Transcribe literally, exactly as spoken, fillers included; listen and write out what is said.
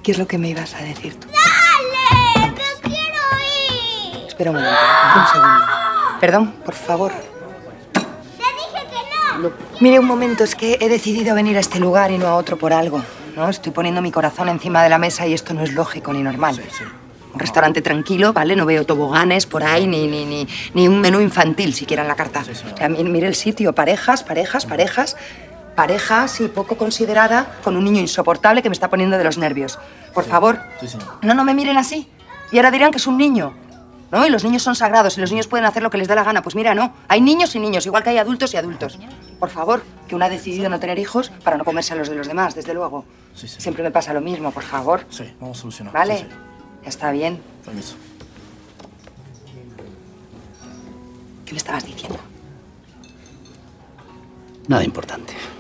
¿Qué es lo que me ibas a decir tú? ¡Dale! ¡Que quiero ir! Espera un momento, un segundo. Perdón, por favor. ¡Te dije que no! Mire, un momento, es que he decidido venir a este lugar y no a otro por algo, ¿no? Estoy poniendo mi corazón encima de la mesa y esto no es lógico ni normal. Sí, sí. Un restaurante tranquilo, ¿vale? No veo toboganes por ahí, ni, ni, ni, ni un menú infantil siquiera en la carta. Sí, sí. O sea, mire el sitio, parejas, parejas, parejas, pareja así poco considerada, con un niño insoportable que me está poniendo de los nervios. Por favor, Sí, sí. no, no me miren así. Y ahora dirán que es un niño, ¿no? Y los niños son sagrados y los niños pueden hacer lo que les dé la gana. Pues mira, no, hay niños y niños, igual que hay adultos y adultos. Por favor, que una ha decidido no tener hijos para no comerse a los de los demás, desde luego. Sí, sí. Siempre me pasa lo mismo, por favor. Sí, vamos a solucionar. ¿Vale? Sí, sí. Ya está bien. Permiso. ¿Qué me estabas diciendo? Nada importante.